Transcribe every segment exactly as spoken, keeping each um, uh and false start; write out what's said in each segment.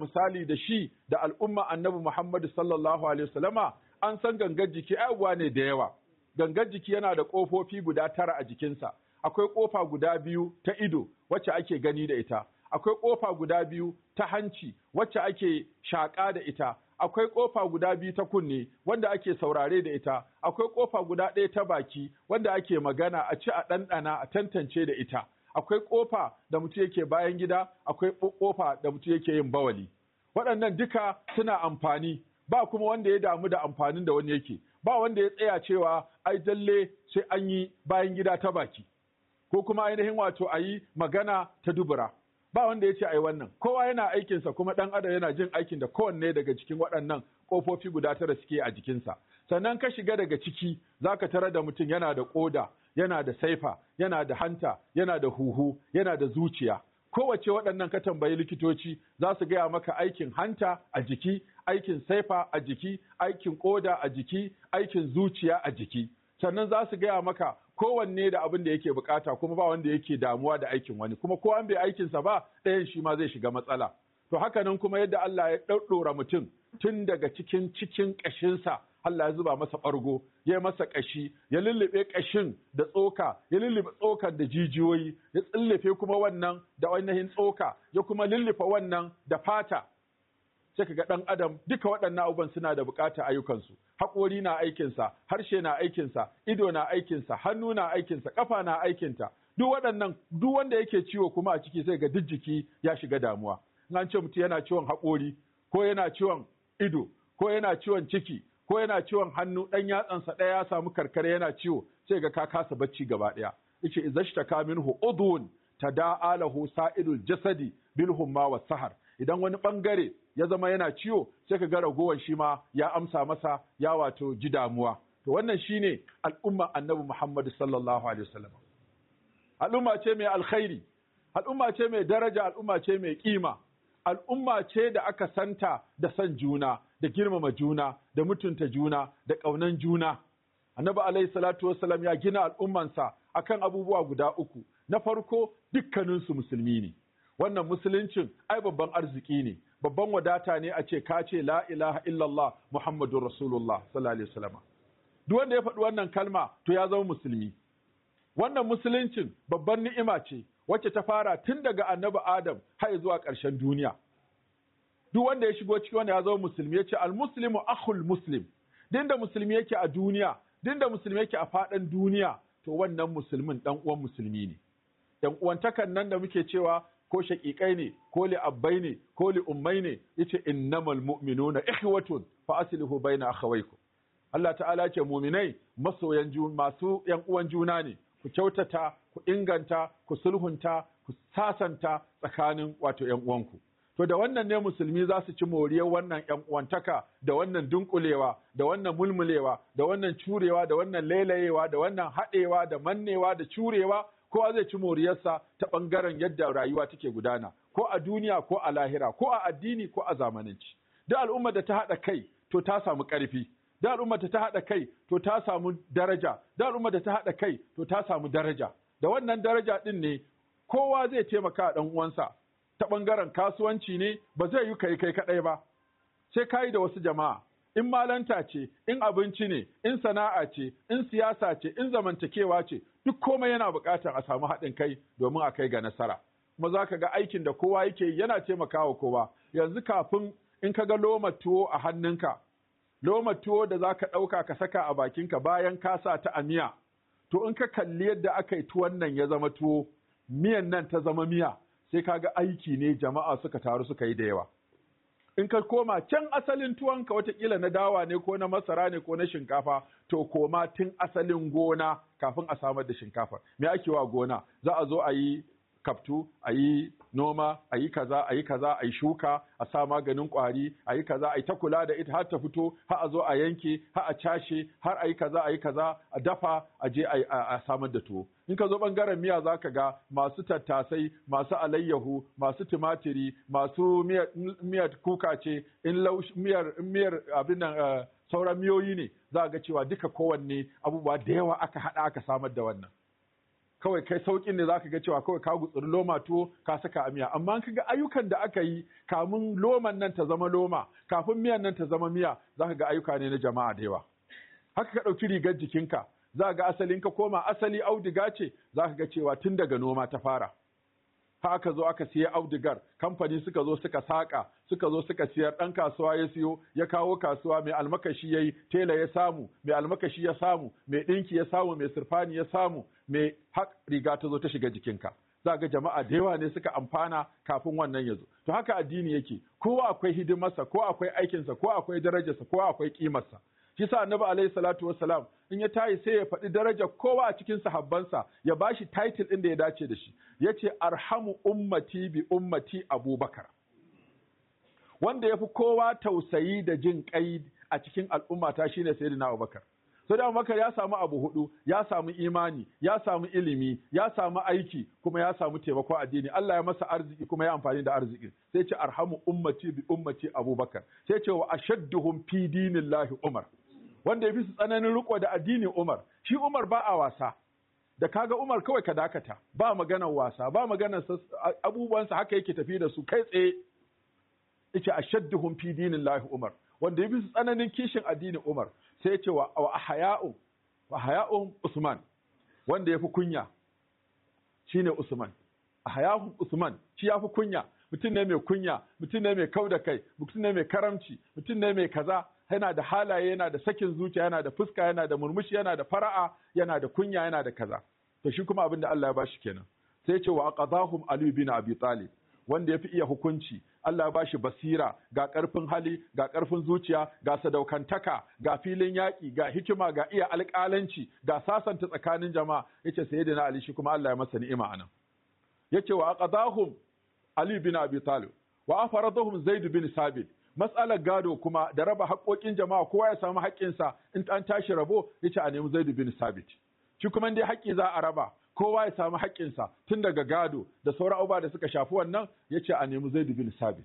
misali da shi da al'umma annabi Muhammad sallallahu alaihi wasallama an san gangar jiki abubuwa ne da yawa. Gangar jiki yana da ƙofofi guda tara a jikinsa. Akwai ƙofa guda biyu ta ido wacce ake gani da ita. Akwai ƙofa guda biyu ta hanci wacce ake shaƙa da ita. Akwai ƙofa guda biyu ta kunne wanda ake saurare da ita. Akwai ƙofa guda ɗaya ta baki wanda ake magana a ci a ɗanɗana a tantance da ita. Akwai ƙofa da mutum yake bayan gida, akwai ƙofa da mutum yake yin bawali. Waɗannan duka suna amfani, ba kuma wanda ya damu da amfanin da wani yake. Ba wanda ya tsaya cewa ai dalle sai an yi bayan gida ta baki, ko kuma ainihin wato a yi magana ta dubura. Ba wanda ya ce ai wannan. Kowa yana aikinsa kuma ɗan adam yana jin aikin da kowanne daga cikin waɗannan ƙofofi guda tara suke a jikinsa. Sannan ka shiga daga ciki za ka tarar da mutum yana da ƙoda, yana da saifa, yana da hanta, yana da huhu, yana da zuciya. Kowace waɗannan ka tambayi likitoci za su gaya maka aikin hanta a jiki, aikin saifa a jiki, aikin ƙoda a jiki, aikin zuciya a jiki. Sannan za su gaya maka kowanne da abin da yake bukata kuma ba wanda yake damuwa da aikin wani, kuma ko an bai aikinsa ba ɗayan shi ma zai shiga matsala. To haka nan kuma yadda Allah ya ɗaɗɗora mutum tun daga cikin cikin ƙashinsa Allah ya zuba masa ɓargo, ya masa ƙashi, ya lullube ƙashin da tsoka, ya lullube tsokar da jijiyoyi, ya tsillife kuma wannan da ainihin tsoka, ya kuma lullufe wannan da fata. Sai ka ga ɗan adam duka waɗannan abubuwan suna da buƙatar ayyukansu. Haƙori na aikinsa, harshe na aikinsa, ido na aikinsa, hannu na aikinsa, ƙafa na aikinta. Duk waɗannan, duk wanda yake ciwo kuma a ciki sai ga duk jiki ya shiga damuwa. In an ce mutum yana ciwon haƙori, ko yana ciwon ido, ko yana ciwon ciki, ko yana ciwon hannu, ɗan yatsansa ɗaya ya samu karkare yana ciwo, sai ga ka kasa bacci gaba ɗaya. Yace izashtaka minhu udhun tada'a lahu sa'idul jasadi bil humma was sahar. Idan wani bangare ya zama yana ciwo sai ka ga ragowar shi ma ya amsa masa ya wato ji damuwa. To wannan shine al'umma annabi Muhammad sallallahu alaihi wasallam. Al'umma ce mai alkhairi, al'umma ce mai daraja, al'umma ce mai kima, al'umma ce da aka santa da san juna, da girmama juna, da mutunta juna, da ƙaunan juna. Annabi alaihi salatu wassalam ya gina al'ummansa akan abubuwa guda uku. Na farko dukkaninsu musulmi ne. Wannan musuluncin ai babban arziki ne, babban wadata ne a ce ka ce la ilaha illallah Muhammadur Rasulullah sallallahu alaihi wasallam. Duk wanda ya faɗi wannan kalma to ya zama musulmi. Wannan musuluncin babban ni'ima ce wacce ta fara tun daga annabi Adam har zuwa ƙarshen duniya. Duk wanda ya shigo cikin wanda ya zama musulmi ya ce al-muslimu akhul muslim. Din da musulmi yake a duniya, din da musulmi yake a faɗin duniya, to wannan musulmin ɗan uwan musulmi ne. Ɗan uwantakan nan da muke cewa ko shaƙiƙai ne, ko li'abbai ne, ko li'ummai ne, yace innamal mu'minuna ikhwatun fa aslihu baina akhawaykum. Allah ta'ala ce mu'minai masoyan juna, masu ƴan uwan juna ne. Ku kyautata, ku inganta, ku sulhunta, ku sasanta tsakanin wato ƴan uwanku. To da wannan ne musulmi za su ci moriyar wannan ƴan uwantaka, da wannan dunkulewa, da wannan mulmulewa, da wannan curewa, da wannan lailayewa, da wannan haɗewa, da mannewa, da curewa, kowa zai ci moriyarsa ta ɓangaren yadda rayuwa take gudana, ko a duniya ko a lahira, ko a addini ko a zamananci. Da al'ummar da ta haɗa kai to ta samu ƙarfi, da al'ummar da ta haɗa kai to ta samu daraja, da al'ummar da ta haɗa kai to ta samu daraja. Da wannan daraja ɗin ne kowa zai taimaka a ɗan uwansa. Ta ɓangaren kasuwanci ne ba zai yi kai kai kaɗai ba, sai ka yi da wasu jama'a. In malanta ce, in abinci ne, in sana'a ce, in siyasa ce, in zamantakewa ce, duk komai yana buƙatar a samu haɗin kai domin a kai ga nasara. Kuma za ka ga aikin da kowa yake yana taimakawa kowa. Yanzu kafin in ka ga lomar tuwo a hannunka, lomar tuwo da za ka ɗauka ka saka a bakinka bayan ka sa ta a miya, to in ka kalli yadda aka yi tuwon nan ya zama tuwo, miyan nan ta zama miya, sai ka ga aiki ne jama'a suka taru suka yi da yawa. In ka koma can asalin tuwonka watakila na dawa ne ko na masara ne ko na shinkafa, to koma tun asalin gona kafin a samar da shinkafa. Me ake wa gona? Za a zo a yi kaftu, a yi noma, a yi kaza, a yi kaza, a yi shuka, a sa maganin ƙwari, a yi kaza, a yi ta kula da ita har ta fito, har a zo a yanke, har a cashe, har a yi kaza, a yi kaza, a dafa, a je a samar da tuwo. In ka zo ɓangaren miya za ka ga masu tattasai, masu alayyahu, masu tumatiri, masu miyar kuka ce, in miyar miyar abin nan sauran miyoyi ne, za ga cewa duka kowanne abubuwa da yawa aka haɗa aka samar da wannan. kawai kai saukin ne zaka ga cewa kawai ka gutsuri loma tuwo ka saka a miya, amma kaga ayyukan da aka yi kamun loman nan ta zama loma, kafin miyan nan ta zama miya, zaka ga ayyuka ne na jama'a da yawa. Haka ka ɗauki rigar jikinka, za ga asalin ka koma asali auduga ce, zaka ga cewa tun daga noma ta fara. Ha aka zo aka siya audigar, kamfani suka zo suka saƙa, suka zo suka siyar, ɗan kasuwa ya siyo, ya kawo kasuwa, mai almakashi ya yi, tela ya samu, mai almakashi ya samu, mai ɗinki ya samu, mai sirfani ya samu, mai haƙ riga ta zo ta shiga jikinka. Za ga jama'a da yawa ne suka amfana kafin wannan ya zo. To haka addini yake, kowa akwai hidimarsa, ko akwai aikinsa, ko akwai darajarsa, ko akwai ƙimarsa. Shi sa annabi alaihi salatu wassalam in ya tayi sai ya faɗi darajar kowa a cikin sahabbansa, ya bashi title ɗin da ya dace da shi. Yace arhamu ummati bi ummati Abubakar. Wanda yafi kowa tausayi da jin kai a cikin al'ummata shine sayyidina Abubakar. Sai Abubakar ya samu abu hudu, ya samu imani, ya samu ilimi, ya samu aiki, kuma ya samu taimako addini. Allah ya masa arziki kuma ya amfani da arziki. Sai ce arhamu ummati bi ummati Abubakar. Sai ce wa ashadduhum fi dinillahi Umar. Wanda ya fi su tsananin riko da addinin Umar. Shi Umar ba a wasa. Da kaga Umar kawai ka dakata, ba maganar wasa, ba maganar abubuwansa haka yake tafi da su kai tsaye. Yace ashadduhum fi dinillahi Umar. Wanda ya fi su tsananin kishin addinin Umar. Sai ya ce wa ahya'un wa ahya'un Usman. Wanda ya fi kunya shine Usman. Ahya'un Usman shi ya fi kunya. Mutum ne mai kunya, mutum ne mai kau da kai, mutum ne mai karamci, mutum ne mai kaza, yana da halaye, yana da sakin zuciya, yana da fuska, yana da murmushi, yana da fara'a, yana da kunya, yana da kaza. To shi kuma abin da Allah ya bashi kenan. Sai ya ce wa aqadahum Ali bin Abi Talib, wanda ya fi iya hukunci, Allah ya bashi basira, ga ƙarfin hali, ga ƙarfin zuciya, ga sadaukantaka, ga filin yaƙi, ga hikima, ga iya alƙalanci, ga sasanta tsakanin jama'a. Yace sayyidina Ali shi kuma Allah ya masa ni'ima anan. Yace wa aqadahum Ali bin Abi Talib wa afaradahum Zaid bin Sabit. Matsalar gado kuma da raba haƙoƙin jama'a kowa ya samu haƙƙinsa, in an tashi rabo yace a nemi Zaid bin Sabit. Shi kuma dai haƙƙi za a raba, kowa ya samu haƙƙinsa tun daga gado da sauran abubuwa da suka shafi wannan, yace a nemi Zaid bin Sabit.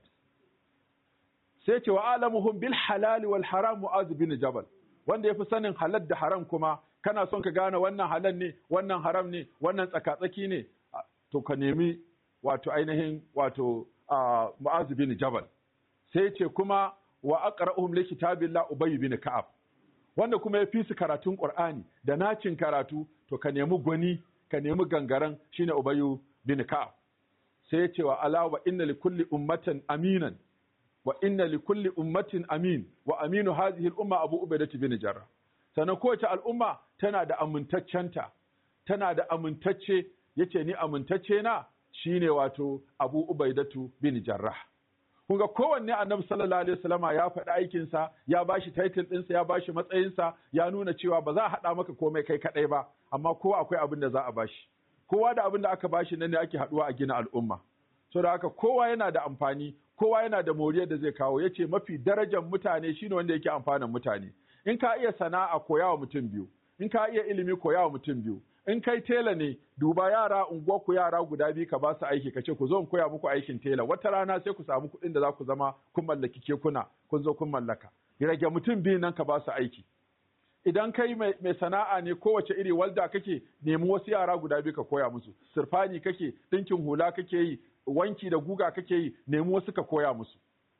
Sai ce wa alamuhum bil halal wal haram Mu'az bin Jabal. Wanda yafi sanin halal da haram kuma, kana son ka gane wannan halal ne, wannan haram ne, wannan tsakatsaki ne, to ka nemi wato ainihin wato Mu'az bin Jabal. Sai ce kuma wa aqra'uhum li kitabillah Ubay bin Ka'ab. Wanda kuma ya fi su karatun Qur'ani da nacin karatu, to ka nemi gwani, ka nemi gangaren shine Ubay bin Ka'ab. Sai ce wa ala wa inna li kulli ummatin aminan wa inna li kulli ummatin amin wa aminu hadhihi al-umma Abu Ubaidah bin Jarrah. Sannan kowace al'umma tana da amintaccenta, tana da amintacce, yace ni amintacce na shine wato Abu Ubaidatu bin Jarrah. Kun ga kowanne Annabi sallallahu alaihi wasallama ya faɗi aikinsa, ya bashi title ɗinsa, ya bashi matsayinsa, ya nuna cewa ba za a haɗa maka komai kai kaɗai ba, amma kowa akwai abin da za a bashi. Kowa da abin da aka bashi nan ne ake haɗuwa a gina al'umma. Saboda haka kowa yana da amfani, kowa yana da moriyar da zai kawo. Yace mafi darajar mutane shine wanda yake amfanin mutane. In ka iya sana'a koya wa mutum biyu, in ka iya ilimi koya wa mutum biyu, in kai tela ne duba yara unguwar ku yara guda biyu ka ba su aiki, ka ce ku zo in koya muku aikin tela, wata rana sai ku samu kuɗin da za ku zama kun mallaki kekuna, kun zo kun mallaka. Rage mutum biyu nan ka ba su aiki. Idan kai mai sana'a ne kowace iri, walda kake, nemi wasu yara guda biyu ka koya musu. Sirfani kake, ɗinkin hula kake yi, wanki da guga kake yi, nemi wasu ka koya musu.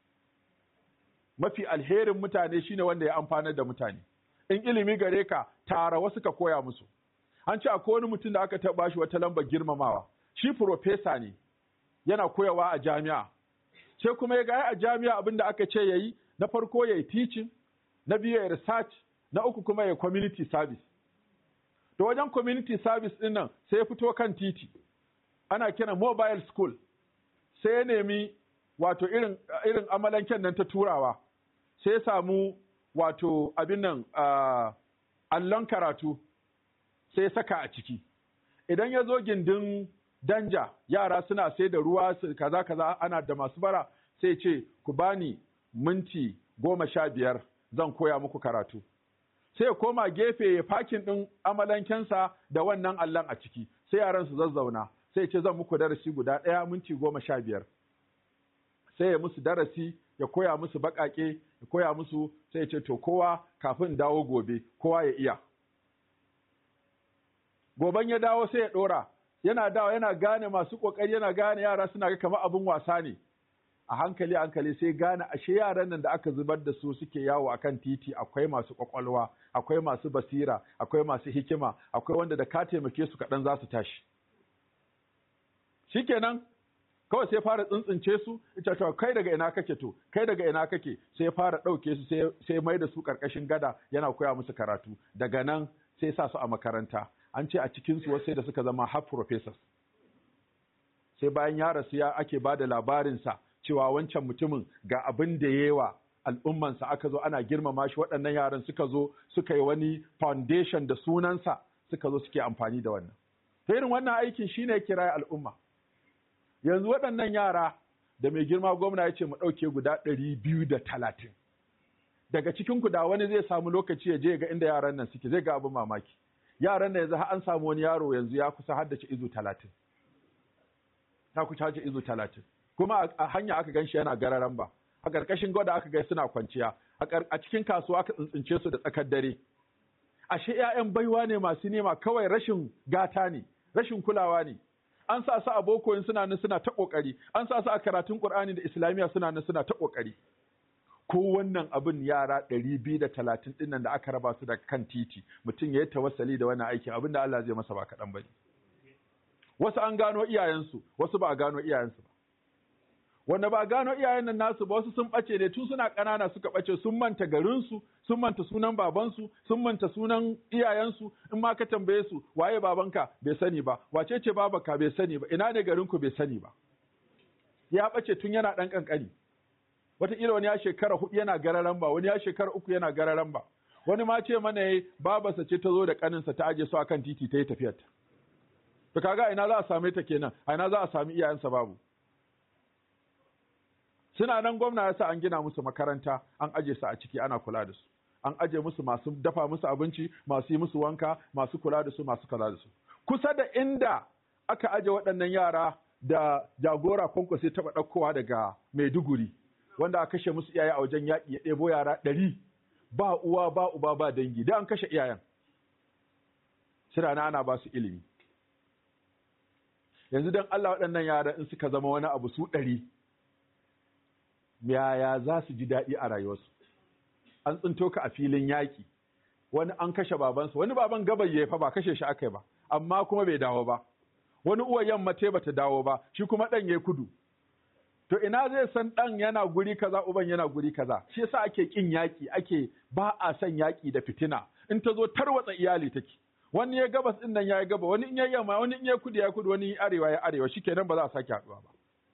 Mafi alherin mutane shine wanda ya amfanar da mutane. In ilimi gare ka, tara wasu ka koya musu. An ce akwai wani mutum da aka taɓa shi wata lambar girmamawa. Shi profesa ne, yana koyawa a jami'a. Sai kuma ya ga a jami'a abin da aka ce yayi, na farko yayi teaching, na biyu yayi research, na uku kuma yayi community service. To wajen community service din nan sai ya fito kan titi. Ana kira mobile school. Sai ya nemi wato irin irin amalanken nan ta turawa. Sai ya samu wato abin nan allon karatu. Sai saka a ciki. Idan ya zo gindin danja, yara suna sai da ruwa kaza kaza, ana da masu bara, sai ce ku bani minti goma sha biyar zan koya muku karatu. Sai ya koma gefe ya fakin ɗin amalankensa da wannan allon a ciki, sai yaran su zazzauna, sai ce zan muku darasi guda ɗaya minti goma sha biyar. Sai ya musu darasi, ya koya musu baƙaƙe, ya koya musu, sai ya ce to kowa kafin dawo gobe, kowa ya iya. goban ya dawo sai ya ɗora, yana dawo yana gane masu ƙoƙari, yana gane yara suna ga kamar abin wasa ne. A hankali hankali sai gane ashe yaran nan da aka zubar da su suke yawo akan titi akwai masu ƙwaƙwalwa, akwai masu basira, akwai masu hikima, akwai wanda da ka taimake su kaɗan za su tashi. Shikenan kawai sai fara tsuntsunce su, ita to kai daga ina kake to, kai daga ina kake, sai fara ɗauke su sai sai mai da su ƙarƙashin gada yana koya musu karatu. Daga nan sai sa su a makaranta. An ce a cikin su wasu sai da suka zama half professors. Sai bayan ya rasu ya ake ba da labarinsa cewa wancan mutumin ga abin da yawa al'ummansa, aka zo ana girmama shi, waɗannan yaran suka zo suka yi wani foundation da sunansa, suka zo suke amfani da wannan. Ta irin wannan aikin shine kira al'umma. Yanzu waɗannan yara da mai girma gwamna ya ce mu ɗauke guda ɗari biyu da talatin. Daga cikin ku da wani zai samu lokaci ya je ga inda yaran nan suke, zai ga abin mamaki. Yaran nan yanzu har an samu wani yaro yanzu ya kusa haddace izu talatin. Ta kusa haddace izu talatin. Kuma a hanya aka gan shi yana gararan ba. A ƙarƙashin gwada aka ga suna kwanciya. A cikin kasuwa aka tsintsince su da tsakar dare. Ashe 'ya'yan baiwa ne masu nema, kawai rashin gata ne, rashin kulawa ne. An sa su a boko suna nan suna ta kokari, an sa su a karatun Qur'ani da Islamiyya suna nan suna ta kokari. Ko wannan abin yara ɗari biyu da talatin ɗin nan da aka raba su da kan titi, mutum ya yi tawassali da wannan aikin, abin da Allah zai masa ba kaɗan bane. Wasu an gano iyayensu, wasu ba a gano iyayensu ba. Wanda ba a gano iyayen nan nasu ba, wasu sun ɓace ne tun suna ƙanana suka ɓace, sun manta garinsu, sun manta sunan babansu, sun manta sunan iyayensu. In ma ka tambaye su waye babanka bai sani ba, wace ce babanka bai sani ba, ina ne garinku bai sani ba. Ya ɓace tun yana ɗan ƙanƙani. Wataƙila wani ya shekara huɗu yana gararan ba, wani ya shekara uku yana gararan ba. Wani ma ce mana yayi babarsa ce ta zo da ƙaninsa ta aje su akan titi ta yi tafiyarta. To kaga ina za a same ta kenan, a ina za a sami iyayensa babu. Suna nan gwamna ya sa an gina musu makaranta, an aje su a ciki ana kula da su. An aje musu masu dafa musu abinci, masu yi musu wanka, masu kula da su, masu kaza da su. Kusa da inda aka aje waɗannan yara da jagora Kwankwaso sai taɓa ɗaukowa daga Maiduguri, wanda aka kashe musu iyaye a wajen yaƙi, ya ɗebo yara ɗari, ba uwa ba uba ba dangi, da an kashe iyayen. Suna na ana ba su ilimi. Yanzu don Allah waɗannan yara in suka zama wani abu su ɗari, yaya za su ji daɗi a rayuwarsu. An tsinto ka a filin yaƙi, wani an kashe babansa, wani baban gabayye fa ba kashe shi aka yi ba, amma kuma bai dawo ba. Wani uwa yamma te bata dawo ba, shi kuma ɗan ya kudu. To ina zai san ɗan yana guri kaza, uban yana guri kaza. Shi yasa ake ƙin yaƙi, ake ba a son yaƙi da fitina. In ta zo tarwatsa iyali take. Wani ya gabas ɗin nan ya yi gaba, wani in ya yamma, wani in ya kudu ya kudu, wani arewa ya arewa, shikenan ba za a sake haɗuwa ba.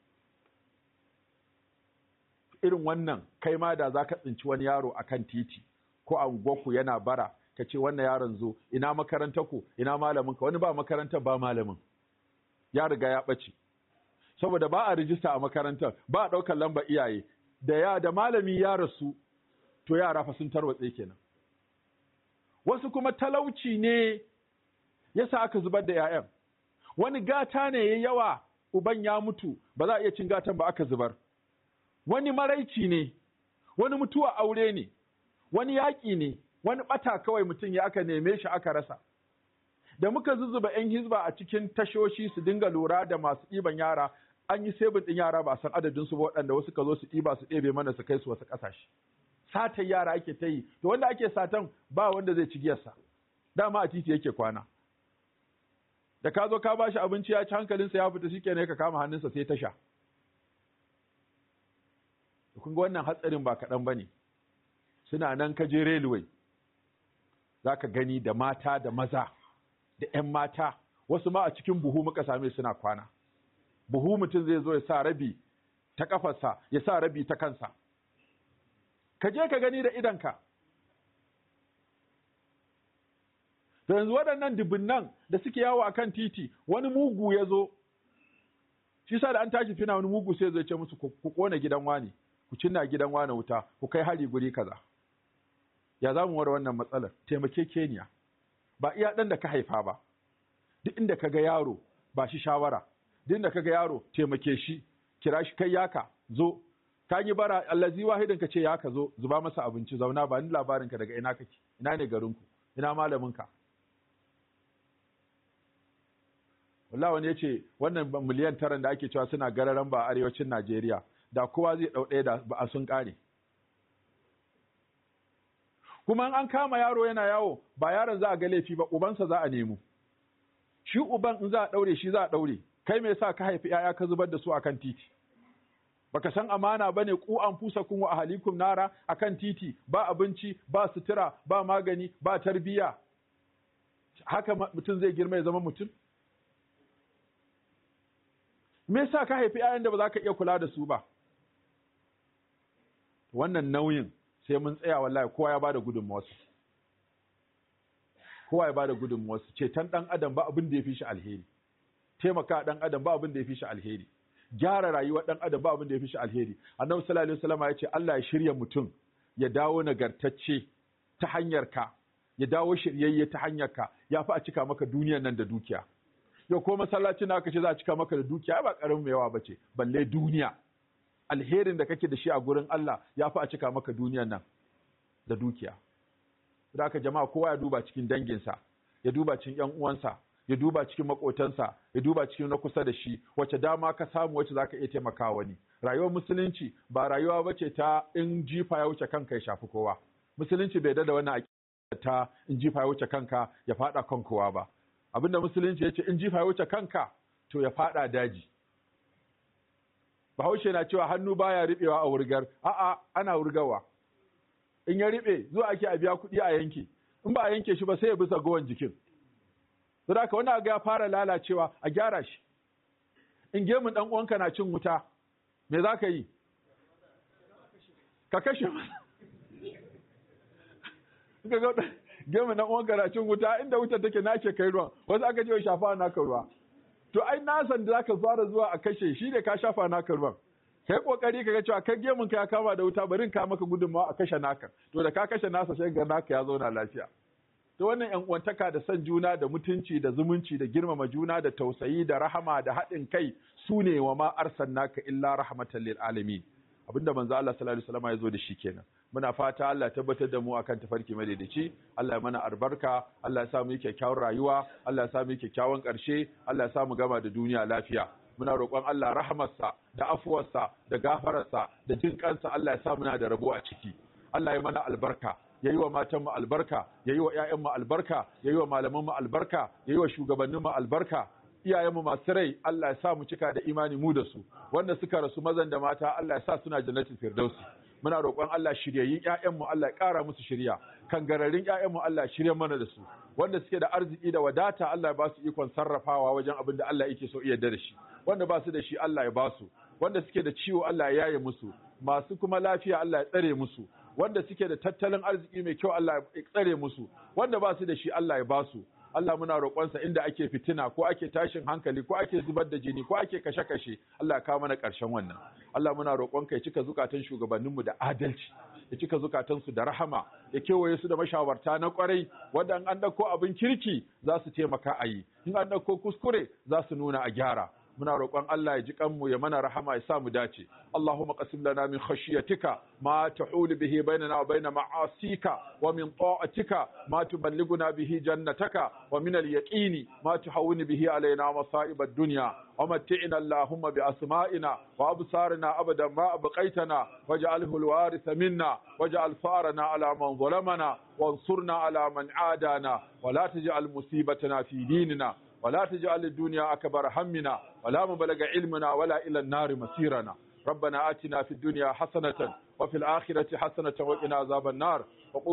Irin wannan kai ma da za ka tsinci wani yaro a kan titi ko a unguwarku yana bara, ka ce wannan yaron zo, ina makarantar ku, ina malamin ka, wani ba makarantar ba malamin. Ya riga ya ɓace. Saboda ba a rijista a makarantar, ba a ɗaukar lambar iyaye, da ya da malami ya rasu, to yara fa sun tarwatse kenan. Wasu kuma talauci ne yasa aka zubar da 'ya'yan. Wani gata ne ya yawa, uban ya mutu, ba za a iya cin gatan ba aka zubar. Wani maraici ne, wani mutuwa aure ne, wani yaƙi ne, wani ɓata kawai mutum ya aka neme shi aka rasa. Da muka zuzzuba 'yan hizba a cikin tashoshi su dinga lura da masu ɗiban yara, an yi sebin ɗin yara ba san adadin su ba, waɗanda wasu ka zo su ɗiba su ɗebe mana su kai su wasu ƙasashe. Satan yara ake ta yi, to wanda ake satan ba wanda zai ci giyarsa, dama a titi yake kwana. Da ka zo ka ba shi abinci ya ci hankalinsa ya fita, shikenan ka kama hannunsa sai ta sha. Kun ga wannan hatsarin ba kaɗan ba ne. Suna nan ka je railway, za ka gani da mata da maza da 'yan mata, wasu ma a cikin buhu muka same suna kwana. Buhu mutum zai zo ya sa rabi ta kafarsa, ya sa rabi ta kansa. Ka je ka gani da idanka. Da yanzu waɗannan dubunnan da suke yawo a kan titi, wani mugu ya zo, shi sa da an tashi fina wani mugu sai zai ce musu ku ƙona gidan wani, ku cinna gidan wani wuta, ku kai hari guri kaza. Ya za mu ware wannan matsalar? Taimakekeniya. Ba iya ɗan da ka haifa ba. Duk inda ka ga yaro, ba shi shawara. Duk inda ka ga yaro, taimake shi, kira shi kai yaka, zo. Ka yi bara, allazi wahidin ka ce yaka zo, zuba masa abinci, zauna ba ni labarinka daga ina kake, ina ne garinku, ina malaminka. wallahi wani yace wannan miliyan tara da ake cewa suna gararan ba a arewacin Najeriya da kowa zai dau ɗaya da ba a sun kare. Kuma an kama yaro yana yawo ba yaron za a ga laifi ba, ubansa za a nemo. Shi uban in za a daure shi za a daure. Kai me yasa ka haifi yaya ka zubar da su akan titi? Baka san amana bane, ku an fusa kun wa ahalikum nara akan titi, ba abinci, ba sutura, ba magani, ba tarbiya. Haka mutum zai girma ya zama mutum? Me yasa ka haifi yayan da ba za ka iya kula da su ba? Wannan nauyin sai mun tsaya wallahi kowa ya bada gudunmawarsa. Kowa ya bada gudunmawarsa. Ceton dan adam ba abin da ya fi shi alheri. Taimaka dan adam ba abin da ya fi shi alheri. Gyara rayuwar dan adam ba abin da ya fi shi alheri. Annabi sallallahu alaihi wasallam ya ce Allah ya shirya mutum ya dawo nagartacce ta hanyar ka, ya dawo shiryayye ta hanyar ka, ya fi a cika maka duniyar nan da dukiya. Yau ko masallacin aka ce za a cika maka da dukiya ba karamin mai yawa bace, balle duniya. Alherin da kake da shi a gurin Allah ya fi a cika maka duniyar nan da dukiya. Da haka jama'a kowa ya duba cikin danginsa, ya duba cikin ƴan uwansa, ya duba cikin makotansa, ya duba cikin na kusa da shi, wace dama ka samu wacce zaka iya taimakawa wani. Rayuwar musulunci ba rayuwa bace ta in jifa ya wuce kanka ya shafi kowa. Musulunci bai da wannan aqida ta in jifa ya wuce kanka ya fada kan kowa ba. Abinda musulunci yace in jifa ya wuce kanka to ya fada daji. Bahaushe na cewa hannu baya riɓewa a wurgar, a'a ana wurgawa. In ya riɓe zuwa ake a biya kuɗi a yanke, in ba a yanke shi ba sai ya bisa gowan jikin. Saboda haka wani ga ya fara lalacewa a gyara shi. In gemun ɗan uwanka na cin wuta, me za ka yi? Ka kashe masa. Gemun ɗan uwanka na cin wuta, inda wuta take nace kai ruwan, wasu aka ce shafa naka ruwa. To ai na san da zaka fara zuwa a kashe shi ne ka shafa naka ruwan. Kai kokari kaga cewa kai gemun ka ya kama da wuta, bari in ka maka gudunmawa a kashe naka. To da ka kashe nasa sai ga naka ya zauna lafiya. To wannan ƴan uwantaka da san juna da mutunci da zumunci da girmama juna da tausayi da rahama da haɗin kai su ne wa ma arsalnaka illa rahmatan lil alamin. Abinda manzo Allah sallallahu alaihi wasallam ya zo da shi kenan. Muna fata Allah ya tabbatar da mu akan tafarki madaidaici, Allah ya mana albarka, Allah ya sa mu yi kyakkyawar rayuwa, Allah ya sa mu yi kyakkyawan ƙarshe, Allah ya sa mu gama da duniya lafiya. Muna roƙon Allah rahamarsa da afuwarsa da gafararsa da jin kansa, Allah ya sa muna da rabo a ciki. Allah ya mana albarka, ya yi wa matanmu albarka, ya yi wa ‘ya'yanmu albarka, ya yi wa malamanmu albarka, ya yi wa shugabanninmu albarka, iyayenmu masu rai Allah ya sa mu cika da imani mu da su, wanda suka rasu mazan da mata Allah ya sa suna jannatin firdausi. Muna roƙon Allah shiryayin ‘ya'yanmu Allah ya ƙara musu shirya, kangararin ‘ya'yanmu Allah ya shirya mana da su, wanda suke da arziki da wadata Allah ya ba su ikon sarrafawa wajen abin da Allah yake so iya da shi, wanda ba su da shi Allah ya ba su, wanda suke da ciwo Allah ya yaye musu, masu kuma lafiya Allah ya tsare musu, wanda suke da tattalin arziki mai kyau Allah ya tsare musu, wanda ba su da shi Allah ya ba su. Allah muna roƙonsa inda ake fitina ko ake tashin hankali ko ake zubar da jini ko ake kashe-kashe Allah ya kawo mana ƙarshen wannan. Allah muna roƙonka ya cika zukatan shugabanninmu da adalci, ya cika zukatansu da rahama, ya kewaye su da mashawarta na ƙwarai wanda an ɗauko abin kirki za su taimaka a yi, in an ɗauko kuskure za su nuna a gyara. Muna roƙon Allah ya ji kanmu ya mana rahama ya sa mu dace. Allahumma qasim lana min khashyatika ma tahulu bihi bainana wa bain ma'asika wa min ta'atika ma tuballighuna bihi jannataka wa min al-yaqini ma tuhawwinu bihi alaina masa'ib ad-dunya wa matti'na Allahumma bi asma'ina wa absarina abadan ma abqaitana waj'alhu al-waritha minna waj'al farana ala man zalamana wansurna ala man adana wa la taj'al musibatana fi dinina ولا تجعل الدنيا أكبر همنا ولا مبلغ علمنا ولا إلى النار مسيرنا ربنا آتنا في الدنيا حسنة وفي الآخرة حسنة وقنا عذاب النار